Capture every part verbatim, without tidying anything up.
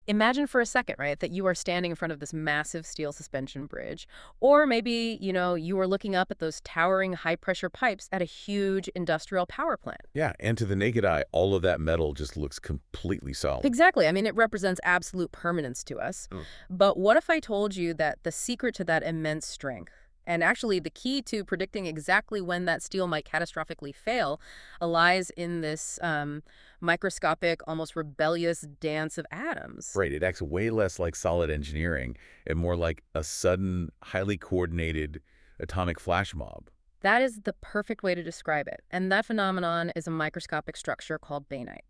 Imagine for a second, right, that you are standing in front of this massive steel suspension bridge. Or maybe, you know, you are looking up at those towering high-pressure pipes at a huge industrial power plant. Yeah, and to the naked eye, all of that metal just looks completely solid. Exactly. I mean, it represents absolute permanence to us. Mm. But what if I told you that the secret to that immense strength, and actually the key to predicting exactly when that steel might catastrophically fail, lies in this um, microscopic, almost rebellious dance of atoms? Right, it acts way less like solid engineering and more like a sudden, highly coordinated atomic flash mob. That is the perfect way to describe it. And that phenomenon is a microscopic structure called bainite.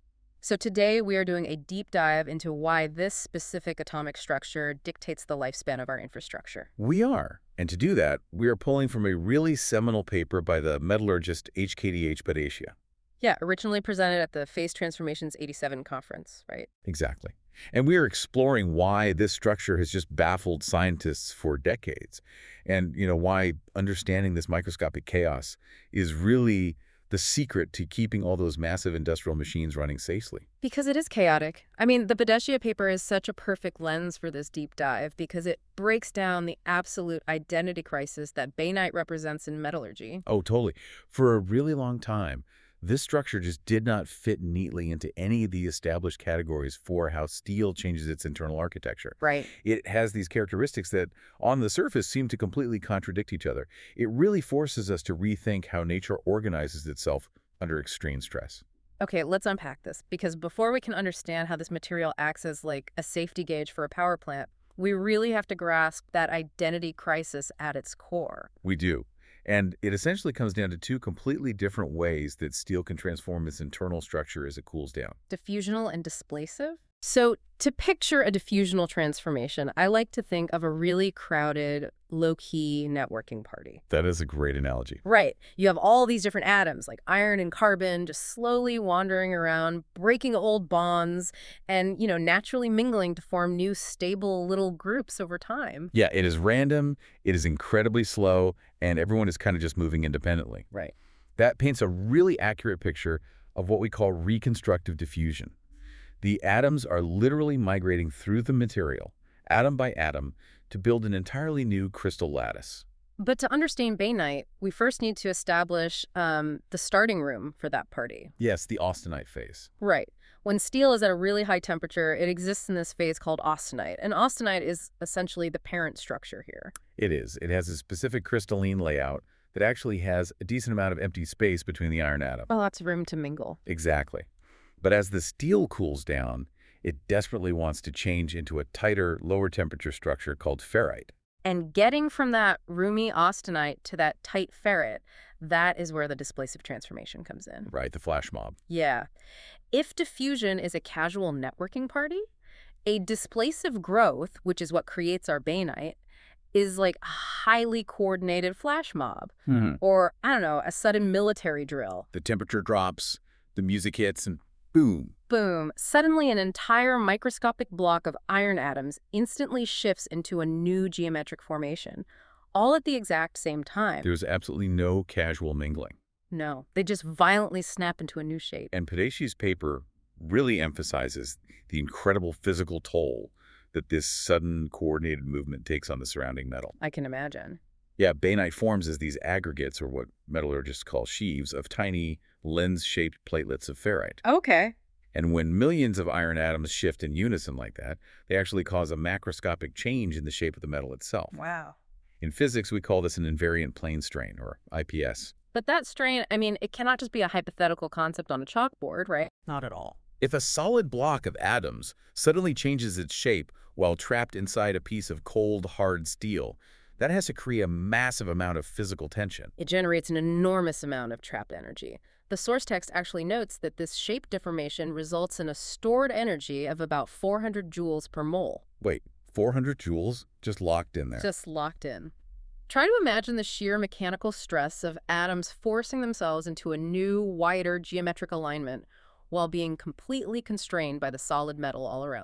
So today we are doing a deep dive into why this specific atomic structure dictates the lifespan of our infrastructure. We are. And to do that, we are pulling from a really seminal paper by the metallurgist H K D H Badashia. Yeah, originally presented at the Phase Transformations eighty-seven conference, right? Exactly. And we are exploring why this structure has just baffled scientists for decades. And, you know, why understanding this microscopic chaos is really the secret to keeping all those massive industrial machines running safely. Because it is chaotic. I mean, the Badeshia paper is such a perfect lens for this deep dive because it breaks down the absolute identity crisis that bainite represents in metallurgy. Oh, totally. For a really long time, this structure just did not fit neatly into any of the established categories for how steel changes its internal architecture. Right. It has these characteristics that, on the surface, seem to completely contradict each other. It really forces us to rethink how nature organizes itself under extreme stress. Okay, let's unpack this, because before we can understand how this material acts as like a safety gauge for a power plant, we really have to grasp that identity crisis at its core. We do. And it essentially comes down to two completely different ways that steel can transform its internal structure as it cools down. Diffusional and displacive? So to picture a diffusional transformation, I like to think of a really crowded, low-key networking party. That is a great analogy. Right. You have all these different atoms, like iron and carbon, just slowly wandering around, breaking old bonds, and, you know, naturally mingling to form new, stable little groups over time. Yeah, it is random, it is incredibly slow, and everyone is kind of just moving independently. Right. That paints a really accurate picture of what we call reconstructive diffusion. The atoms are literally migrating through the material, atom by atom, to build an entirely new crystal lattice. But to understand bainite, we first need to establish um, the starting room for that party. Yes, the austenite phase. Right. When steel is at a really high temperature, it exists in this phase called austenite. And austenite is essentially the parent structure here. It is. It has a specific crystalline layout that actually has a decent amount of empty space between the iron atom. Well, lots of room to mingle. Exactly. But as the steel cools down, it desperately wants to change into a tighter, lower temperature structure called ferrite. And getting from that roomy austenite to that tight ferrite, that is where the displacive transformation comes in. Right, the flash mob. Yeah. If diffusion is a casual networking party, a displacive growth, which is what creates our bainite, is like a highly coordinated flash mob. Mm-hmm. Or, I don't know, a sudden military drill. The temperature drops, the music hits, and boom. Boom. Suddenly an entire microscopic block of iron atoms instantly shifts into a new geometric formation, all at the exact same time. There's absolutely no casual mingling. No, they just violently snap into a new shape. And Padeshi's paper really emphasizes the incredible physical toll that this sudden coordinated movement takes on the surrounding metal. I can imagine. Yeah, bainite forms as these aggregates, or what metallurgists call sheaves, of tiny lens-shaped platelets of ferrite. Okay. And when millions of iron atoms shift in unison like that, they actually cause a macroscopic change in the shape of the metal itself. Wow. In physics, we call this an invariant plane strain, or I P S. But that strain, I mean, it cannot just be a hypothetical concept on a chalkboard, right? Not at all. If a solid block of atoms suddenly changes its shape while trapped inside a piece of cold, hard steel, that has to create a massive amount of physical tension. It generates an enormous amount of trapped energy. The source text actually notes that this shape deformation results in a stored energy of about four hundred joules per mole. Wait, four hundred joules? Just locked in there. Just locked in. Try to imagine the sheer mechanical stress of atoms forcing themselves into a new, wider geometric alignment while being completely constrained by the solid metal all around them.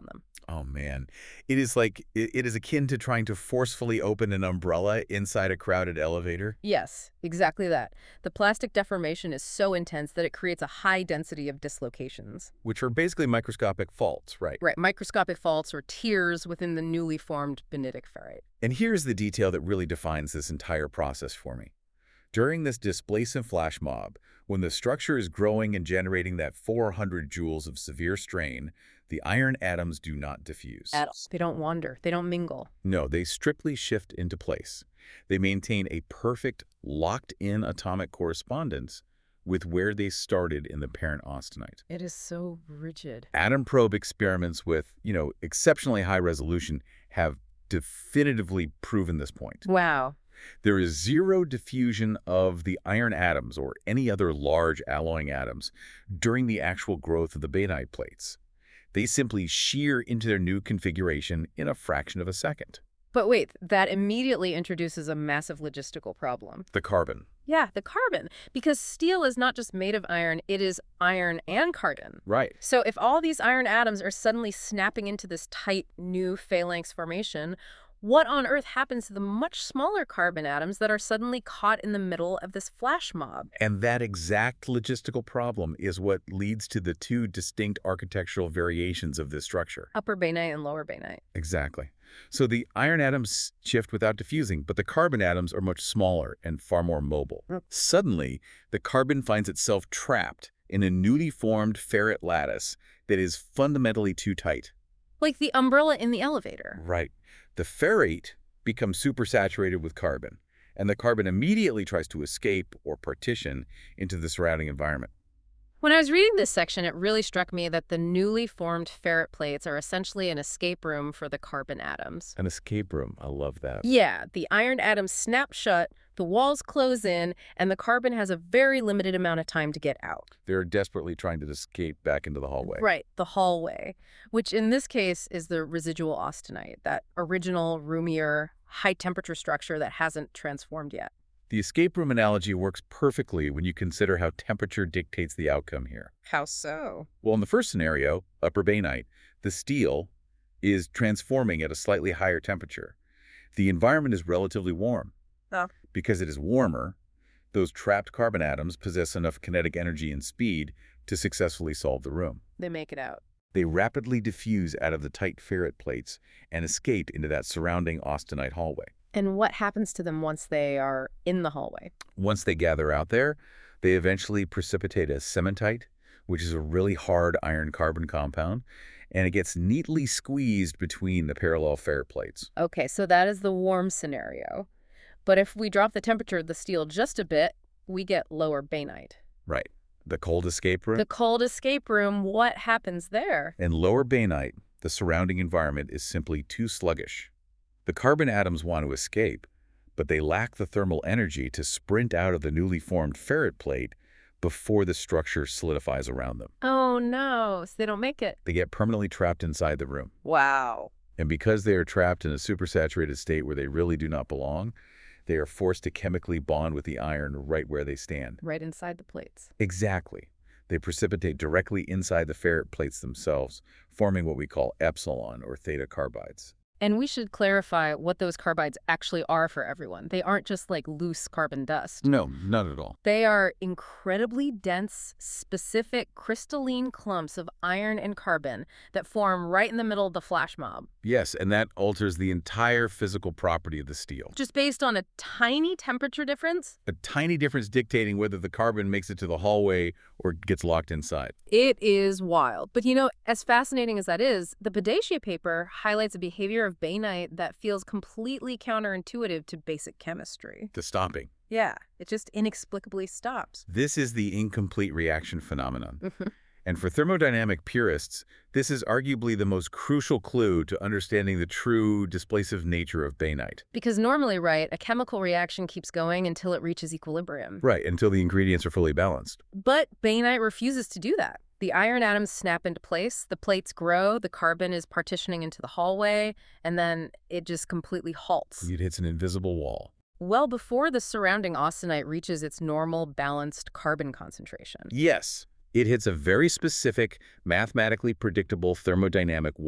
Oh, man. It is like, it, it is akin to trying to forcefully open an umbrella inside a crowded elevator. Yes, exactly that. The plastic deformation is so intense that it creates a high density of dislocations. Which are basically microscopic faults, right? Right, microscopic faults or tears within the newly formed benitic ferrite. And here's the detail that really defines this entire process for me. During this displacement flash mob, when the structure is growing and generating that four hundred joules of severe strain, the iron atoms do not diffuse. At all. They don't wander. They don't mingle. No, they strictly shift into place. They maintain a perfect, locked-in atomic correspondence with where they started in the parent austenite. It is so rigid. Atom probe experiments with, you know, exceptionally high resolution have definitively proven this point. Wow. There is zero diffusion of the iron atoms or any other large alloying atoms during the actual growth of the bainite plates. They simply shear into their new configuration in a fraction of a second. But wait, that immediately introduces a massive logistical problem. The carbon. Yeah, the carbon. Because steel is not just made of iron, it is iron and carbon. Right. So if all these iron atoms are suddenly snapping into this tight, new phalanx formation, what on earth happens to the much smaller carbon atoms that are suddenly caught in the middle of this flash mob? And that exact logistical problem is what leads to the two distinct architectural variations of this structure. Upper bainite and lower bainite. Exactly. So the iron atoms shift without diffusing, but the carbon atoms are much smaller and far more mobile. Mm. Suddenly, the carbon finds itself trapped in a newly formed ferrite lattice that is fundamentally too tight. Like the umbrella in the elevator. Right. The ferrite becomes supersaturated with carbon, and the carbon immediately tries to escape or partition into the surrounding environment. When I was reading this section, it really struck me that the newly formed ferrite plates are essentially an escape room for the carbon atoms. An escape room. I love that. Yeah, the iron atoms snap shut, the walls close in, and the carbon has a very limited amount of time to get out. They're desperately trying to escape back into the hallway. Right, the hallway, which in this case is the residual austenite, that original, roomier, high-temperature structure that hasn't transformed yet. The escape room analogy works perfectly when you consider how temperature dictates the outcome here. How so? Well, in the first scenario, upper bainite, the steel is transforming at a slightly higher temperature. The environment is relatively warm. Oh. Because it is warmer, those trapped carbon atoms possess enough kinetic energy and speed to successfully solve the room. They make it out. They rapidly diffuse out of the tight ferrite plates and escape into that surrounding austenite hallway. And what happens to them once they are in the hallway? Once they gather out there, they eventually precipitate as cementite, which is a really hard iron-carbon compound, and it gets neatly squeezed between the parallel ferrite plates. Okay, so that is the warm scenario. But if we drop the temperature of the steel just a bit, we get lower bainite. Right. The cold escape room? The cold escape room, what happens there? In lower bainite, the surrounding environment is simply too sluggish. The carbon atoms want to escape, but they lack the thermal energy to sprint out of the newly formed ferrite plate before the structure solidifies around them. Oh no, so they don't make it. They get permanently trapped inside the room. Wow. And because they are trapped in a supersaturated state where they really do not belong, they are forced to chemically bond with the iron right where they stand. Right inside the plates. Exactly. They precipitate directly inside the ferrite plates themselves, forming what we call epsilon or theta carbides. And we should clarify what those carbides actually are for everyone. They aren't just like loose carbon dust. No, not at all. They are incredibly dense, specific, crystalline clumps of iron and carbon that form right in the middle of the flash mob. Yes, and that alters the entire physical property of the steel. Just based on a tiny temperature difference? A tiny difference dictating whether the carbon makes it to the hallway or gets locked inside. It is wild. But you know, as fascinating as that is, the Bodacieux paper highlights a behavior of bainite that feels completely counterintuitive to basic chemistry. The stopping. Yeah, it just inexplicably stops. This is the incomplete reaction phenomenon. And for thermodynamic purists, this is arguably the most crucial clue to understanding the true displacive nature of bainite. Because normally, right, a chemical reaction keeps going until it reaches equilibrium. Right, until the ingredients are fully balanced. But bainite refuses to do that. The iron atoms snap into place, the plates grow, the carbon is partitioning into the hallway, and then it just completely halts. It hits an invisible wall. Well before the surrounding austenite reaches its normal, balanced carbon concentration. Yes, it hits a very specific, mathematically predictable thermodynamic wall.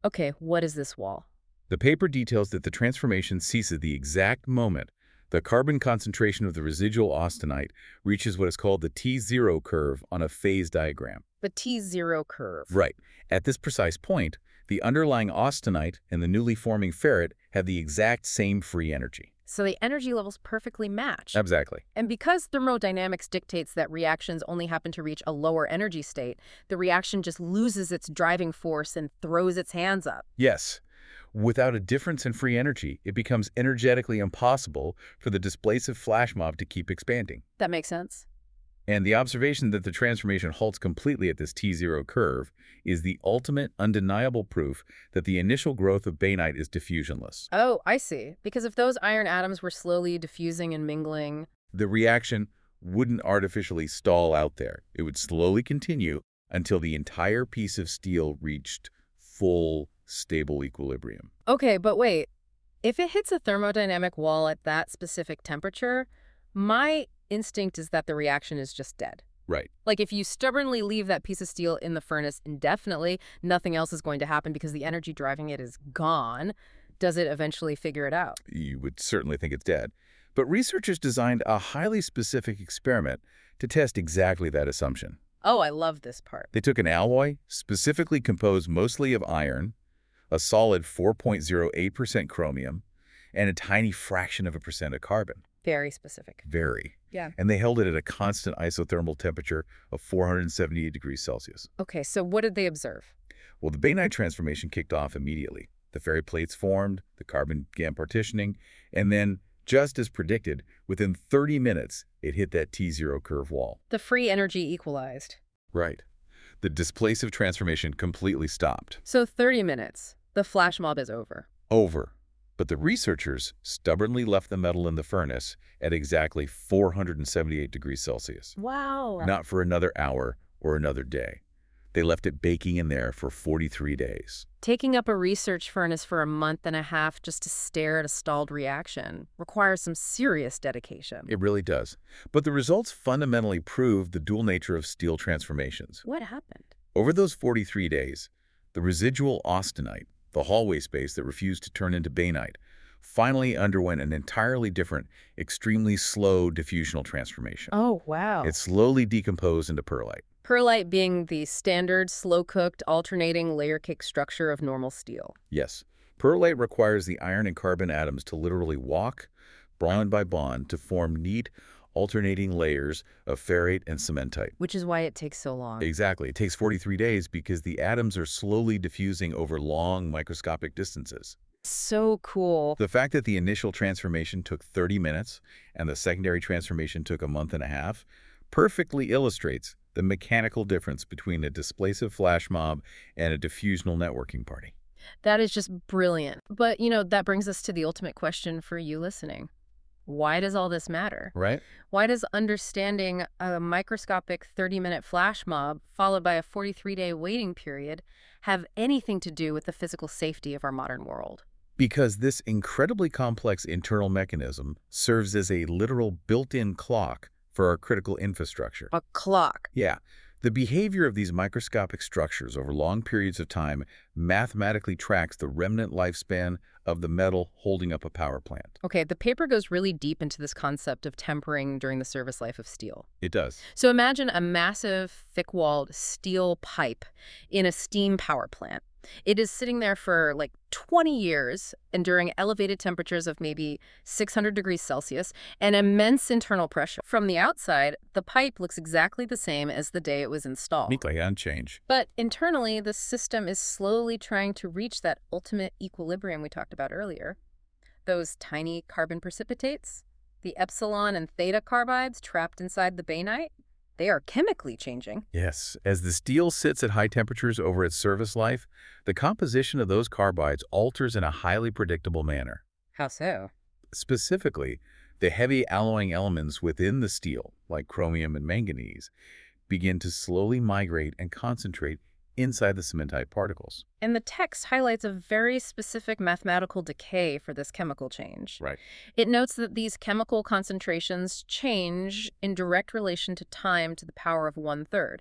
Okay, what is this wall? The paper details that the transformation ceases the exact moment the carbon concentration of the residual austenite reaches what is called the T zero curve on a phase diagram. The T zero curve. Right. At this precise point, the underlying austenite and the newly forming ferrite have the exact same free energy. So the energy levels perfectly match. Exactly. And because thermodynamics dictates that reactions only happen to reach a lower energy state, the reaction just loses its driving force and throws its hands up. Yes. Without a difference in free energy, it becomes energetically impossible for the displacive flash mob to keep expanding. That makes sense. And the observation that the transformation halts completely at this T zero curve is the ultimate undeniable proof that the initial growth of bainite is diffusionless. Oh, I see. Because if those iron atoms were slowly diffusing and mingling, The reaction wouldn't artificially stall out there. It would slowly continue until the entire piece of steel reached full, stable equilibrium. okay, but wait. If it hits a thermodynamic wall at that specific temperature, my instinct is that the reaction is just dead. Right. Like if you stubbornly leave that piece of steel in the furnace indefinitely, nothing else is going to happen because the energy driving it is gone. Does it eventually figure it out? You would certainly think it's dead. But researchers designed a highly specific experiment to test exactly that assumption. Oh, I love this part. They took an alloy specifically composed mostly of iron, a solid four point zero eight percent chromium, and a tiny fraction of a percent of carbon. Very specific. Very. Yeah. And they held it at a constant isothermal temperature of four hundred seventy-eight degrees Celsius. Okay, so what did they observe? Well, the bainite transformation kicked off immediately. The ferrite plates formed, the carbon began partitioning, and then, just as predicted, within thirty minutes, it hit that T zero curve wall. The free energy equalized. Right. The displacive transformation completely stopped. So thirty minutes. The flash mob is over. Over. But the researchers stubbornly left the metal in the furnace at exactly four hundred seventy-eight degrees Celsius. Wow. Not for another hour or another day. They left it baking in there for forty-three days. Taking up a research furnace for a month and a half just to stare at a stalled reaction requires some serious dedication. It really does. But the results fundamentally proved the dual nature of steel transformations. What happened? Over those forty-three days, the residual austenite, the hallway space that refused to turn into bainite, finally underwent an entirely different, extremely slow diffusional transformation. Oh, wow. It slowly decomposed into pearlite. Perlite being the standard, slow-cooked, alternating layer cake structure of normal steel. Yes, pearlite requires the iron and carbon atoms to literally walk, bond by bond, to form neat, alternating layers of ferrite and cementite. Which is why it takes so long. Exactly. It takes forty-three days because the atoms are slowly diffusing over long microscopic distances. So cool. The fact that the initial transformation took thirty minutes and the secondary transformation took a month and a half perfectly illustrates the mechanical difference between a displacive flash mob and a diffusional networking party. That is just brilliant. But, you know, that brings us to the ultimate question for you listening. Why does all this matter? Right? Why does understanding a microscopic thirty-minute flash mob followed by a forty-three day waiting period have anything to do with the physical safety of our modern world? Because this incredibly complex internal mechanism serves as a literal built-in clock for our critical infrastructure. A clock. Yeah. The behavior of these microscopic structures over long periods of time mathematically tracks the remnant lifespan of the metal holding up a power plant. Okay, the paper goes really deep into this concept of tempering during the service life of steel. It does. So imagine a massive, thick-walled steel pipe in a steam power plant. It is sitting there for like twenty years, enduring elevated temperatures of maybe six hundred degrees Celsius and immense internal pressure. From the outside, the pipe looks exactly the same as the day it was installed. Meekly unchanged. But internally, the system is slowly trying to reach that ultimate equilibrium we talked about earlier. Those tiny carbon precipitates, the epsilon and theta carbides trapped inside the bainite, they are chemically changing. Yes. As the steel sits at high temperatures over its service life, the composition of those carbides alters in a highly predictable manner. How so? Specifically, the heavy alloying elements within the steel, like chromium and manganese, begin to slowly migrate and concentrate inside the cementite particles. And the text highlights a very specific mathematical decay for this chemical change. Right. It notes that these chemical concentrations change in direct relation to time to the power of one-third.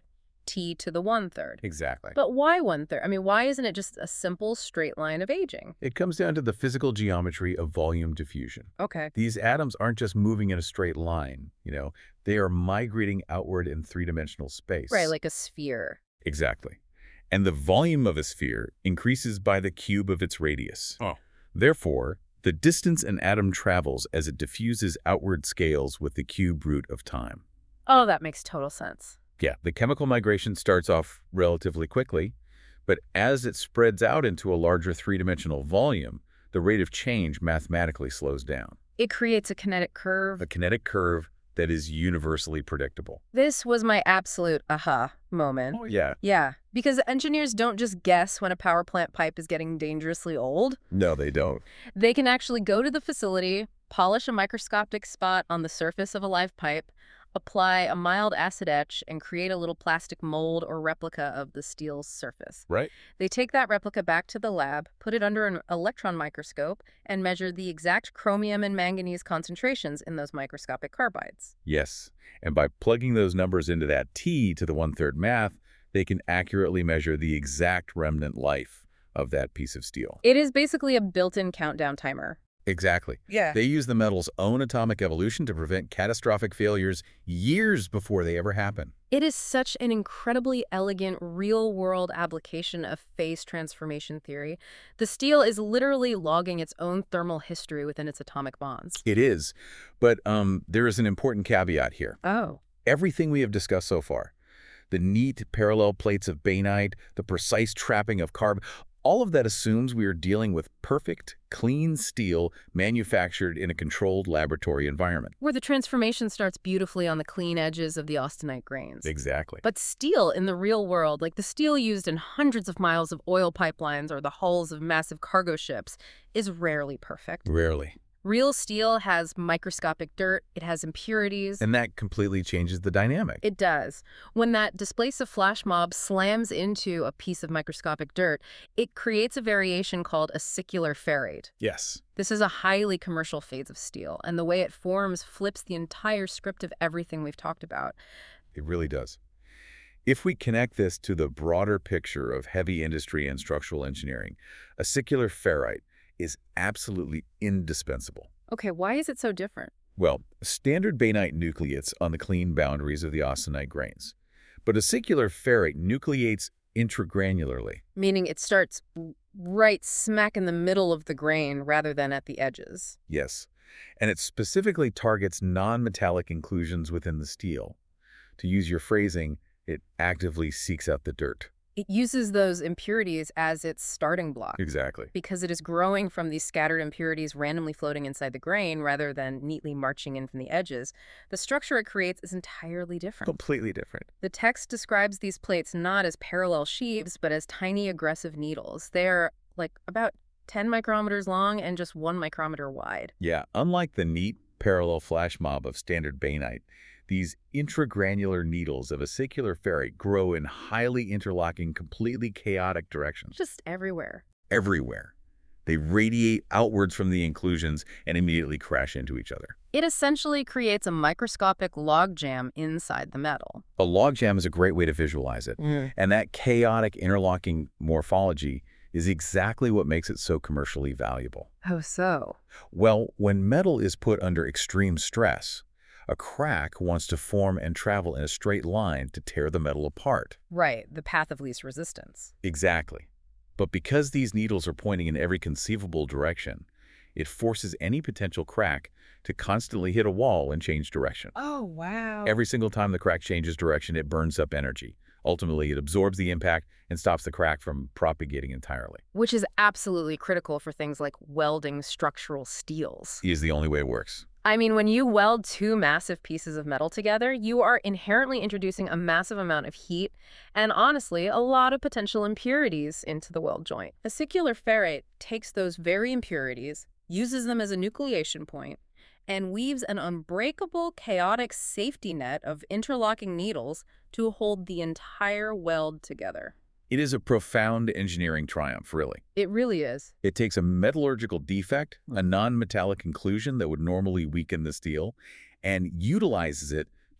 T to the one-third. Exactly. But why one-third? I mean, why isn't it just a simple straight line of aging? It comes down to the physical geometry of volume diffusion. Okay. These atoms aren't just moving in a straight line, you know. They are migrating outward in three-dimensional space. Right, like a sphere. Exactly. And the volume of a sphere increases by the cube of its radius. Oh. Therefore, the distance an atom travels as it diffuses outward scales with the cube root of time. Oh, that makes total sense. Yeah, the chemical migration starts off relatively quickly, but as it spreads out into a larger three-dimensional volume, the rate of change mathematically slows down. It creates a kinetic curve. A kinetic curve that is universally predictable. This was my absolute aha moment. Oh, yeah. Yeah, because engineers don't just guess when a power plant pipe is getting dangerously old. No, they don't. They can actually go to the facility, polish a microscopic spot on the surface of a live pipe, apply a mild acid etch, and create a little plastic mold or replica of the steel's surface. Right. They take that replica back to the lab, put it under an electron microscope, and measure the exact chromium and manganese concentrations in those microscopic carbides. Yes, and by plugging those numbers into that T to the one-third math, they can accurately measure the exact remnant life of that piece of steel. It is basically a built-in countdown timer. Exactly. Yeah. They use the metal's own atomic evolution to prevent catastrophic failures years before they ever happen. It is such an incredibly elegant, real-world application of phase transformation theory. The steel is literally logging its own thermal history within its atomic bonds. It is, but um, there is an important caveat here. Oh. Everything we have discussed so far, the neat parallel plates of bainite, the precise trapping of carbon, all of that assumes we are dealing with perfect, clean steel manufactured in a controlled laboratory environment. Where the transformation starts beautifully on the clean edges of the austenite grains. Exactly. But steel in the real world, like the steel used in hundreds of miles of oil pipelines or the hulls of massive cargo ships, is rarely perfect. Rarely. Real steel has microscopic dirt, it has impurities. And that completely changes the dynamic. It does. When that displacive flash mob slams into a piece of microscopic dirt, it creates a variation called acicular ferrite. Yes. This is a highly commercial phase of steel, and the way it forms flips the entire script of everything we've talked about. It really does. If we connect this to the broader picture of heavy industry and structural engineering, acicular ferrite is absolutely indispensable. Okay, why is it so different? Well, standard bainite nucleates on the clean boundaries of the austenite grains, but acicular ferrite nucleates intragranularly. Meaning it starts right smack in the middle of the grain rather than at the edges. Yes, and it specifically targets non-metallic inclusions within the steel. To use your phrasing, it actively seeks out the dirt. It uses those impurities as its starting block. Exactly. Because it is growing from these scattered impurities randomly floating inside the grain rather than neatly marching in from the edges. The structure it creates is entirely different. Completely different. The text describes these plates not as parallel sheaves, but as tiny aggressive needles. They're like about ten micrometers long and just one micrometer wide. Yeah, unlike the neat parallel flash mob of standard bainite, these intragranular needles of acicular ferrite grow in highly interlocking, completely chaotic directions. Just everywhere. Everywhere. They radiate outwards from the inclusions and immediately crash into each other. It essentially creates a microscopic logjam inside the metal. A logjam is a great way to visualize it. Mm. And that chaotic interlocking morphology is exactly what makes it so commercially valuable. Oh, so? Well, when metal is put under extreme stress, a crack wants to form and travel in a straight line to tear the metal apart. Right, the path of least resistance. Exactly. But because these needles are pointing in every conceivable direction, it forces any potential crack to constantly hit a wall and change direction. Oh, wow. Every single time the crack changes direction, it burns up energy. Ultimately, it absorbs the impact and stops the crack from propagating entirely. Which is absolutely critical for things like welding structural steels. Is the only way it works. I mean, when you weld two massive pieces of metal together, you are inherently introducing a massive amount of heat and, honestly, a lot of potential impurities into the weld joint. Acicular ferrite takes those very impurities, uses them as a nucleation point, and weaves an unbreakable, chaotic safety net of interlocking needles to hold the entire weld together. It is a profound engineering triumph, really. It really is. It takes a metallurgical defect, a non-metallic inclusion that would normally weaken the steel, and utilizes it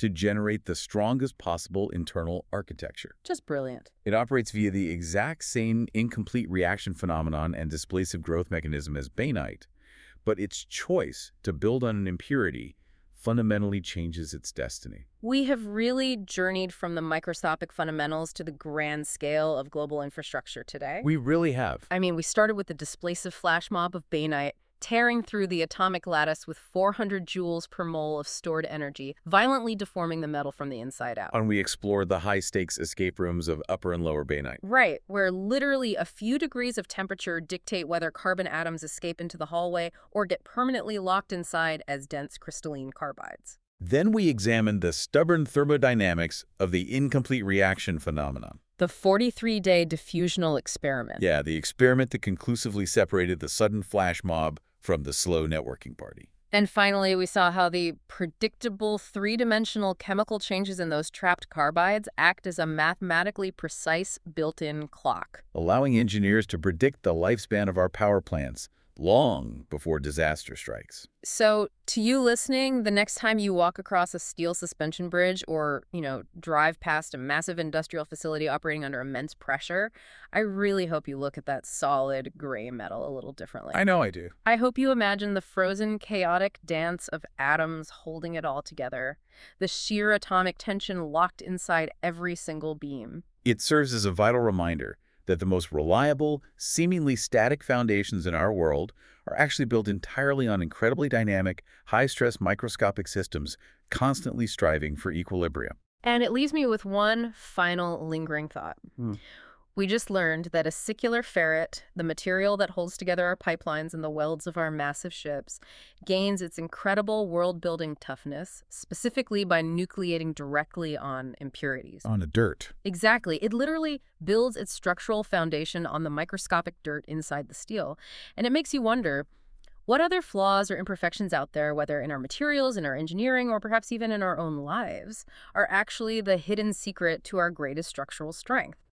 to generate the strongest possible internal architecture. Just brilliant. It operates via the exact same incomplete reaction phenomenon and displacive growth mechanism as bainite, but its choice to build on an impurity fundamentally changes its destiny. We have really journeyed from the microscopic fundamentals to the grand scale of global infrastructure today. We really have. I mean, we started with the displacive flash mob of bainite, tearing through the atomic lattice with four hundred joules per mole of stored energy, violently deforming the metal from the inside out. And we explored the high-stakes escape rooms of upper and lower bainite. Right, where literally a few degrees of temperature dictate whether carbon atoms escape into the hallway or get permanently locked inside as dense crystalline carbides. Then we examined the stubborn thermodynamics of the incomplete reaction phenomenon. The forty-three day diffusional experiment. Yeah, the experiment that conclusively separated the sudden flash mob from the slow networking party. And finally, we saw how the predictable three-dimensional chemical changes in those trapped carbides act as a mathematically precise built-in clock, allowing engineers to predict the lifespan of our power plants long before disaster strikes. So, to you listening, the next time you walk across a steel suspension bridge or, you know, drive past a massive industrial facility operating under immense pressure, I really hope you look at that solid gray metal a little differently. I know I do. I hope you imagine the frozen, chaotic dance of atoms holding it all together, the sheer atomic tension locked inside every single beam. It serves as a vital reminder that the most reliable, seemingly static foundations in our world are actually built entirely on incredibly dynamic, high-stress microscopic systems constantly striving for equilibrium. And it leaves me with one final lingering thought. Hmm. We just learned that acicular ferrite, the material that holds together our pipelines and the welds of our massive ships, gains its incredible world-building toughness, specifically by nucleating directly on impurities. On the dirt. Exactly. It literally builds its structural foundation on the microscopic dirt inside the steel. And it makes you wonder, what other flaws or imperfections out there, whether in our materials, in our engineering, or perhaps even in our own lives, are actually the hidden secret to our greatest structural strength?